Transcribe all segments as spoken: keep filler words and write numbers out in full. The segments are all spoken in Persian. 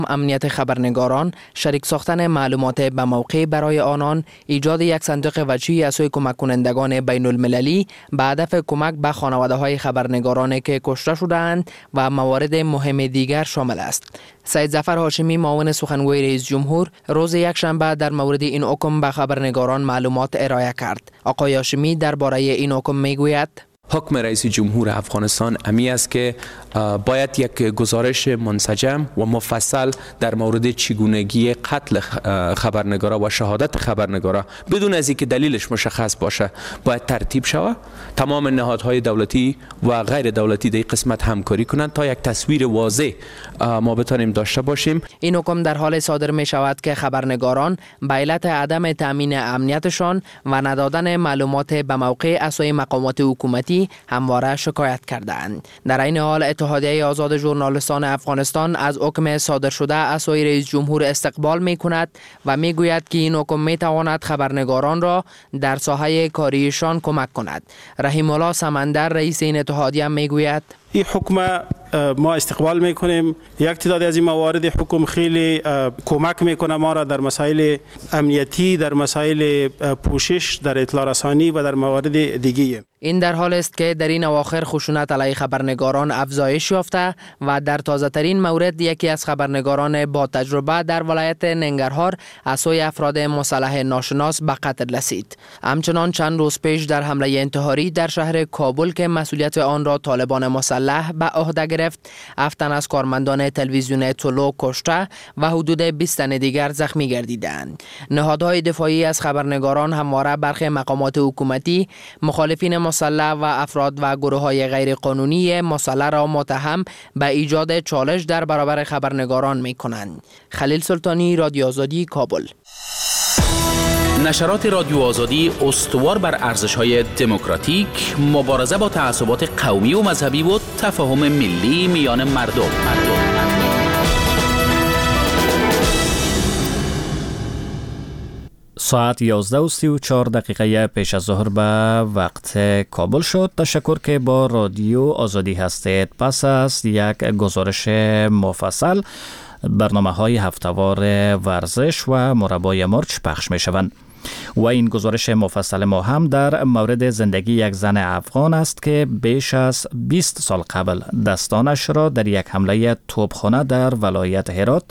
امنیت خبرنگاران، شریک ساختن معلومات به موقع برای آنان، ایجاد یک صندوق وجهی از سوی کمک کنندگان بین المللی به هدف کمک به خانواده های خبرنگارانی که کشته شده‌اند و موارد مهم دیگر شامل است. سید ظفر هاشمی معاون سخنگوی رئیس جمهور روز یکشنبه در مورد این حکم به خبرنگاران معلومات ارائه کرد. آقای هاشمی درباره این حکم میگوید: حکم رئیس جمهور افغانستان امی است که باید یک گزارش منسجم و مفصل در مورد چگونگی قتل خبرنگارا و شهادت خبرنگارا بدون از اینکه دلیلش مشخص باشه باید ترتیب شود. تمام نهادهای دولتی و غیر دولتی در این قسمت همکاری کنند تا یک تصویر واضح ما بتانیم داشته باشیم. این حکم در حال صادر می شود که خبرنگاران به علت عدم تامین امنیتشان و ندادن معلومات به موقع از سوی مقامات حکومتی همواره شکایت کردند. در این حال اتحادیه آزاد ژورنالیستان افغانستان از حکم صادر شده از سوی رئیس جمهور استقبال می کند و می گوید که این حکم می تواند خبرنگاران را در ساحه کاریشان کمک کند. رحیم الله سمندر رئیس این اتحادیه می گوید: این حکم ما استقبال میکنیم. یک تعدادی از این موارد حکم خیلی کمک میکنه ما را در مسائل امنیتی، در مسائل پوشش، در اطلاع رسانی و در موارد دیگه. این در حال است که در این اواخر خشونت علیه خبرنگاران افزایش یافته و در تازه ترین مورد یکی از خبرنگاران با تجربه در ولایت ننگرهار از سوی افراد مسلح ناشناس به قتل رسید. همچنان چند روز پیش در حمله انتحاری در شهر کابل که مسئولیت آن را طالبان مسلح به عهده گرفت، هفت تن از کارمندان تلویزیون طلوع کشته و حدود بیست تن دیگر زخمی گردیدند. نهادهای دفاعی از خبرنگاران همواره برخی مقامات حکومتی، مخالفین مسلح و افراد و گروه‌های غیر قانونی مسلح را متهم به ایجاد چالش در برابر خبرنگاران می‌کنند. خلیل سلطانی، رادیو آزادی، کابل. نشرات رادیو آزادی استوار بر ارزش‌های دموکراتیک، مبارزه با تعصبات قومی و مذهبی و تفاهم ملی میان مردم. مردم. ساعت یازده و سی و چهار دقیقه پیش از ظهر به وقت کابل شد. تشکر که با رادیو آزادی هستید. پس از یک گزارش مفصل، برنامه های هفته‌وار ورزش و مربای مرچ پخش می شوند. و این گزارش مفصل ما هم در مورد زندگی یک زن افغان است که بیش از بیست سال قبل دستانش را در یک حمله توپخانه در ولایت هرات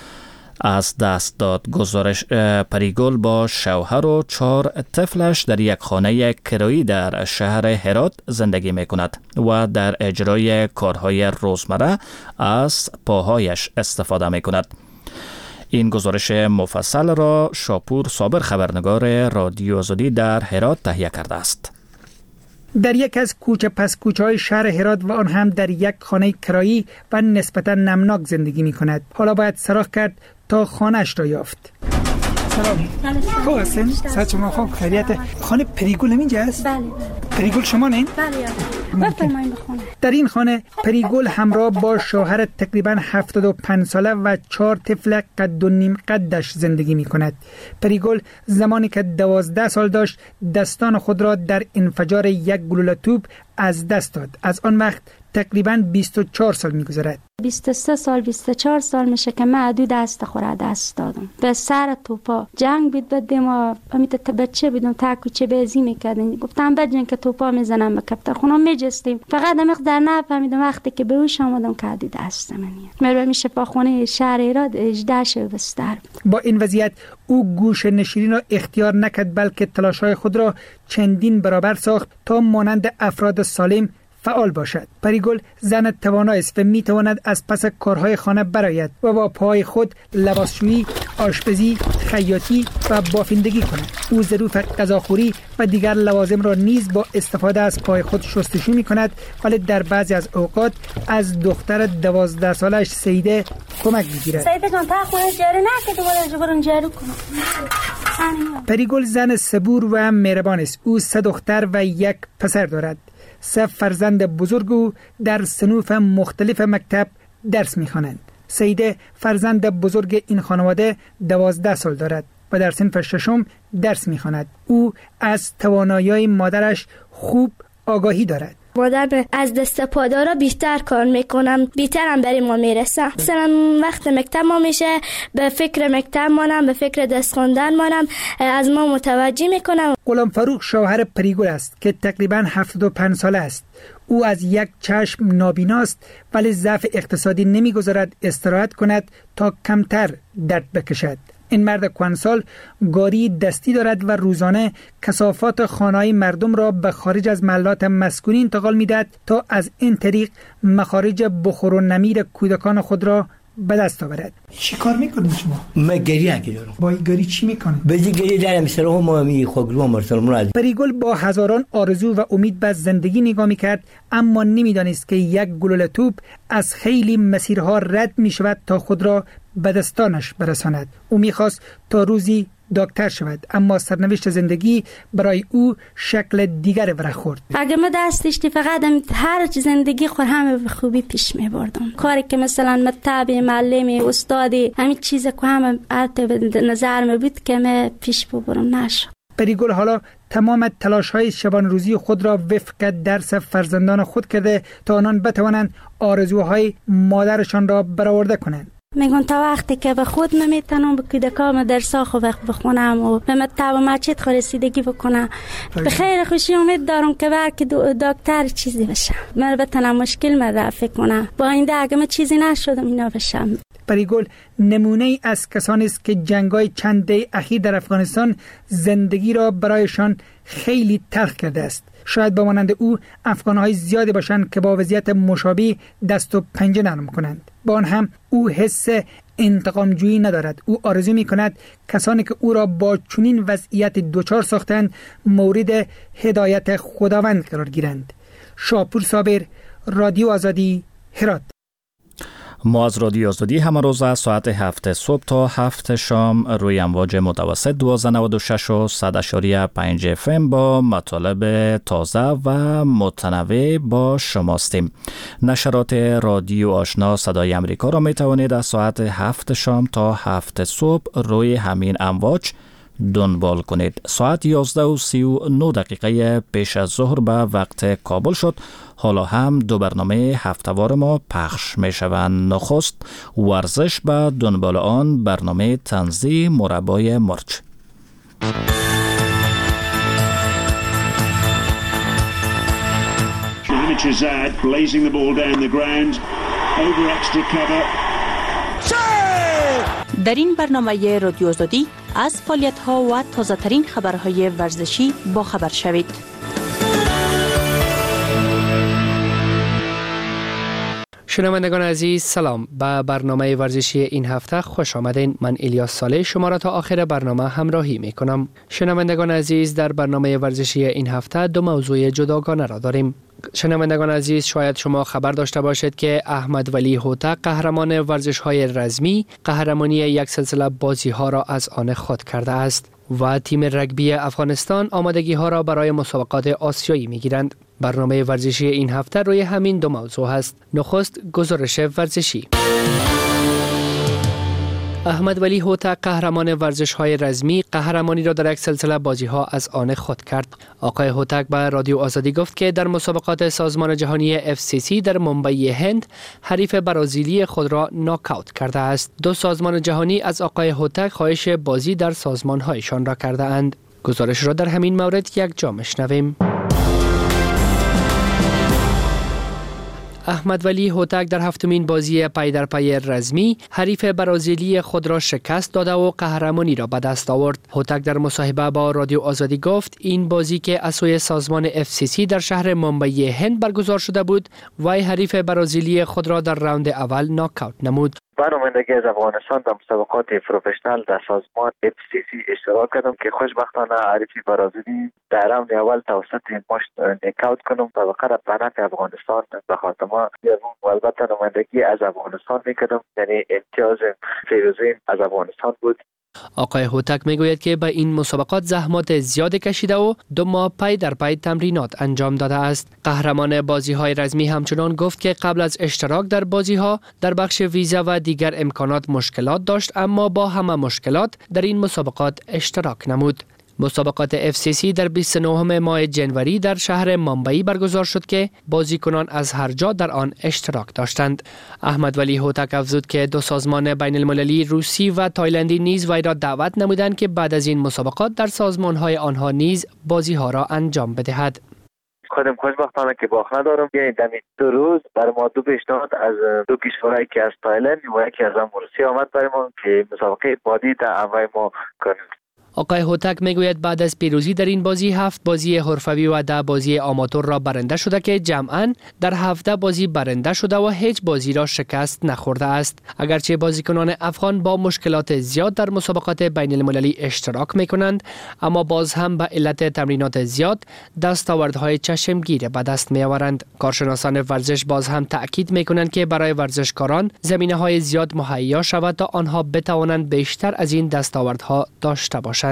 از دست داد. گزارش پریگل با شوهر و چهار طفلش در یک خانه کرایی در شهر هرات زندگی می کند و در اجرای کارهای روزمره از پاهایش استفاده می کند. این گزارش مفصل را شاپور صابر خبرنگار رادیو آزادی در هرات تهیه کرده است. در یک از کوچه پس کوچه های شهر هرات و آن هم در یک خانه کرایی و نسبتا نمناک زندگی می کند. حالا باید سراغ کرد تا خانه‌اش را یافت. سلام. خوب هستین؟ سلام شما خوب خیریت. خانه پریگل اینجا است؟ بله. پریگل شما نین؟ بله. بفرمایید بخونه. در این خانه پریگل همراه با شوهر تقریباً هفتاد و پنج ساله و چهار طفل قد و نیم قدش زندگی می کند. پریگل زمانی که دوازده سال داشت دستان خود را در انفجار یک گلوله توپ از دست داد. از آن وقت تقریباً بیست و چهار سال می‌گذرد. بیست و سه سال بیست و چهار سال میشه که من ادو دست خورا دست دادم. به سر توپا جنگ بود بدیم و امیت بچه بودم تا کوچه بازی میکردیم. گفتم بجن که توپا میزنم به کفتر خونه میجستیم. فقط مقدار نفهمیدم وقتی که به هوش آمدم که ادو دست من میاد. من میشه با خونه شهر ایراد اجده شو بستر. با این وضعیت او گوش نشینی را اختیار نکرد بلکه تلاش‌های خود را چندین برابر ساخت تا مانند افراد سالم فعال باشد. پریگل زن توانایی است و می تواند از پس کارهای خانه برآید و با پای خود لباسشویی، آشپزی، خیاطی و بافندگی کند. او ظروف غذاخوری و دیگر لوازم را نیز با استفاده از پای خود شستشو می کند، ولی در بعضی از اوقات از دختر دوازده سالش سیده کمک می گیرد. سیده جان تا خونه جارو نکه دوباره جبران جارو کنم. پریگل زن صبور و مهربان است. او سه دختر و یک پسر دارد. سه فرزند بزرگ او در صنوف مختلف مکتب درس می‌خوانند. سیده فرزند بزرگ این خانواده دوازده سال دارد و در صنف ششم درس می‌خواند. او از توانایی مادرش خوب آگاهی دارد. مادر از دست پادارا بیشتر کار میکنم، بیشتر هم برای ما میرسه. مثلا وقت مکتب ما میشه به فکر مکتب مانم، به فکر دست خواندن مانم، از ما متوجه میکنم. غلام فروخ شوهر پریگل است که تقریباً هفتاد و پنج ساله است. او از یک چشم نابیناست ولی ضعف اقتصادی نمیگذارد استراحت کند تا کمتر درد بکشد. این مرد کهنسال گاری دستی دارد و روزانه کثافات خانه‌های مردم را به خارج از محلات مسکونی انتقال می‌دهد تا از این طریق مخارج بخور و نمیر کودکان خود را به دست آورد. چی کار میکنید شما؟ من گری انگی دارم. با این گری چی میکنید؟ بزی گری دارم مثلا هم می خوگلو مرسل از. پریگل با هزاران آرزو و امید به زندگی نگاه میکرد، اما نمیدانست که یک گلوله توپ از خیلی مسیرها رد میشود تا خود را به دستانش برساند. او میخواست تا روزی دکتر شود، اما سرنوشت زندگی برای او شکل دیگر برخورد. اگه من دست داشتی فقط هر زندگی خود همه به خوبی پیش می بردم. کاری که مثلا مکتب، معلم، استادی، همین چیز که همه به نظر می بود که من پیش ببرم نشد. پریگل حالا تمام تلاش های شبان روزی خود را وفق درس فرزندان خود کرده تا آنان بتوانند آرزوهای مادرشان را برآورده کنند. میگن تا وقتی که به خود نمیتونم به کودکام درسا خو وقت بخونم و به مکتب و مسجد خو رسیدگی بکنم، به خیر خوشی امید دارم که برکه دکتر چیزی بشم. من بتونم مشکل من رفع کنم. با این اگه من چیزی نشدم اینا بشم. پریگل نمونه ای از کسانی است که جنگ‌های چند دهه اخیر در افغانستان زندگی را برایشان خیلی تلخ کرده است. شاید با مانند او افغان‌های زیادی باشند که با وضعیت مشابه دست و پنجه نرم کنند. با آن هم او حس انتقام جویی ندارد. او آرزو می‌کند کسانی که او را با چنین وضعیت دوچار ساختند مورد هدایت خداوند قرار گیرند. شاپور صابر، رادیو آزادی، هرات. ما از رادیو آزادی همه روز از ساعت هفت صبح تا هفت شام روی امواج متوسط دوازده نود و شش و صد اشاری پنج اف ام با مطالب تازه و متنوع با شماستیم. نشرات رادیو آشنا صدای امریکا را می توانید از ساعت هفت شام تا هفت صبح روی همین امواج دنبال کنید. ساعت یازده و سی و نه دقیقه پیش از ظهر به وقت کابل شد. حالا هم دو برنامه هفتهوار ما پخش می شوند. نخست ورزش، به دنبال آن برنامه طنزی مربای مرچ. blazing the ball down the ground over extra cover. در این برنامه رادیو آزادی از فعالیت‌ها و تازه‌ترین خبرهای ورزشی با خبر شوید. شنوندگان عزیز سلام، به برنامه ورزشی این هفته خوش آمدین. من الیاس صالح شما را تا آخر برنامه همراهی می کنم. شنوندگان عزیز، در برنامه ورزشی این هفته دو موضوع جداگانه را داریم. شنوندگان عزیز، شاید شما خبر داشته باشید که احمد ولی هوتک قهرمان ورزش‌های رزمی قهرمانی یک سلسله بازی‌ها را از آن خود کرده است و تیم رگبی افغانستان آمادگی ها را برای مسابقات آسیایی می‌گیرند. برنامه ورزشی این هفته روی همین دو موضوع است. نخست گزارش ورزشی. احمد ولی هوتک قهرمان ورزش‌های رزمی قهرمانی را در یک سلسله بازی‌ها از آن خود کرد. آقای هوتک به رادیو آزادی گفت که در مسابقات سازمان جهانی اف سی سی در ممبئی هند حریف برازیلی خود را ناکاوت کرده است. دو سازمان جهانی از آقای هوتک خواهش بازی در سازمان‌هایشان را کرده اند. گزارش را در همین مورد یک جا می‌شنویم. احمد ولی هوتک در هفتمین بازی پی در پی رزمی حریف برازیلی خود را شکست داده و قهرمانی را به دست آورد. هوتک در مصاحبه با رادیو آزادی گفت این بازی که از سوی سازمان اف سی سی در شهر ممبئی هند برگزار شده بود، وی حریف برازیلی خود را در راند اول ناکاوت نمود. با نمایندگی از افغانستان در مسابقات پروفشنال در سازمان اف سی سی اشتراک کردم که خوشبختانه حریف برازیلی در راند اول توسط مشت ناکاوت کنم و بقیه بنات افغانستان به خاتمه و البته نمایندگی از افغانستان میکردم، یعنی امتیاز فیروزین از افغانستان بود. آقای هوتک میگوید که به این مسابقات زحمات زیاد کشیده و دو ماه پی در پی تمرینات انجام داده است. قهرمان بازی‌های رزمی همچنان گفت که قبل از اشتراک در بازی‌ها در بخش ویزا و دیگر امکانات مشکلات داشت، اما با همه مشکلات در این مسابقات اشتراک نمود. مسابقات اف سی سی در بیست و نهم ماه جنوری در شهر مامبئی برگزار شد که بازیکنان از هر جا در آن اشتراک داشتند. احمد ولی هوتک افزود که دو سازمان بین المللی روسی و تایلندی نیز وی را دعوت نمودند که بعد از این مسابقات در سازمان‌های آنها نیز بازی‌ها را انجام بدهد. خودم خوشبختانه که باخ ندارم. یعنی دمی دو روز برای ما دو پیشنهاد از دو کشورهایی که از تایلند و یکی از روسیه آمد برای ما که مسابقه بادی در اوای ما کنیم. آقای هوتک میگوید بعد از پیروزی در این بازی هفت بازی حرفوی و ده بازی آماتور را برنده شده که جمعاً در هفده بازی برنده شده و هیچ بازی را شکست نخورده است. اگرچه بازیکنان افغان با مشکلات زیاد در مسابقات بین المللی اشتراک میکنند، اما باز هم به علت تمرینات زیاد دستاوردهای چشمگیر به دست میآورند. کارشناسان ورزش باز هم تأکید میکنند که برای ورزشکاران زمینه‌های زیاد مهیا شود تا آنها بتوانند بیشتر از این دستاوردها داشته باشند.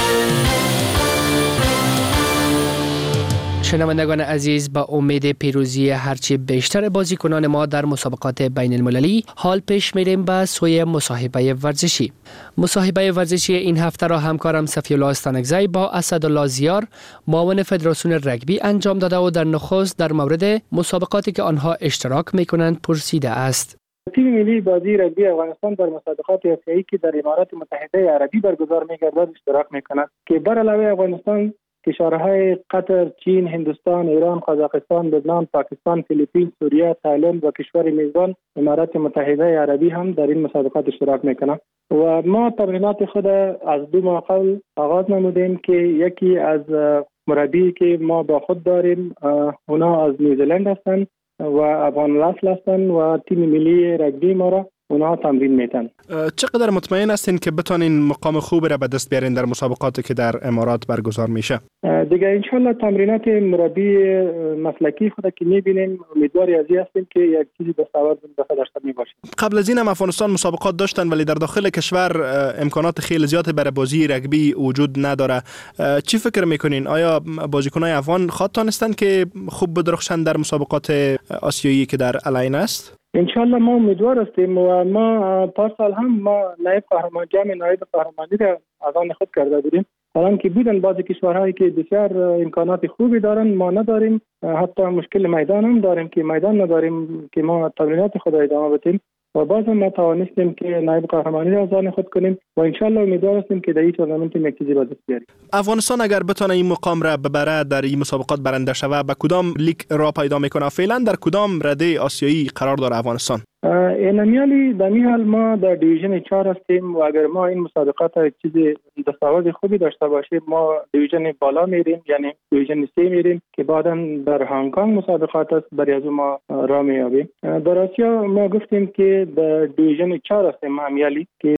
شنوندگان عزیز، با امید پیروزی هرچی بیشتر بازیکنان ما در مسابقات بین المللی حال پیش میریم به سوی مصاحبه ورزشی. مصاحبه ورزشی این هفته را همکارم صفی‌الله استانکزی با اسدالله زیار معاون فدراسیون رگبی انجام داده و در نخست در مورد مسابقاتی که آنها اشتراک میکنند پرسیده است. تیم ملی بازی رگبی افغانستان در مسابقات آسیایی که در امارات متحده عربی برگزار می‌گردد اشتراک می‌کند که بر علاوه افغانستان کشورهای قطر، چین، هندوستان، ایران، قزاقستان، لبنان، پاکستان، فیلیپین، سوریه، تایلند و کشور میزبان امارات متحده عربی هم در این مسابقات اشتراک می‌کنند و ما تمرینات خود از دو ماه قبل آغاز نمودیم که یکی از مربی که ما با خود داریم اونا از نیوزلند هستند و افغان اصل هستند و تیم ملی رگبی ما را اونها تمرین میتن. چقدر مطمئن هستین که بتونین مقام خوبی را به دست بیارین در مسابقاتی که در امارات برگزار میشه؟ دیگه انشالله تمرینات مربی مسلکی خود که میبینیم امیدواری از این هستیم که یک چیزی دستاورد داشته میباشیم. قبل از این هم افغانستان مسابقات داشتن ولی در داخل کشور امکانات خیلی زیادی برای بازی رگبی وجود نداره. چی فکر میکنین؟ آیا بازیکنای افغان خواد تانستن که خوب بدرخشن در مسابقات آسیایی که در الاین است؟ انشالله ما امیدوار هستیم و ما پارسال هم ما نایب قهرمان جام نایب قهرمانی را از آن خود کرده بودیم. الان که بودن بعضی کشورهایی که بسیار امکانات خوبی دارن ما نداریم، حتی مشکل میدان هم داریم که میدان نداریم که ما تمرینات خود ادامه بدیم و باز ما توانستیم که نایب قهرمانی را از آن خود کنیم و انشالله امیدوار هستیم که در این تورنمنت یک چیزی به دست بیاریم. افغانستان اگر بتونه این مقام را ببره در این مسابقات برنده شوه به کدام لیگ را پیدا میکنه؟ فعلا در کدام رده آسیایی قرار داره افغانستان؟ اینمیالی در این حال ما در دیویژن چهار هستیم و اگر ما این مسابقات چیزی دستاورد خوبی داشته باشیم ما دیویژن بالا میریم، یعنی دیویژن سه میریم که بعدا در هنگ کنگ مسابقات است برای از ما راه میابیم. در آسیا ما گفتیم که در دیویژن چهار هستیم امیالی که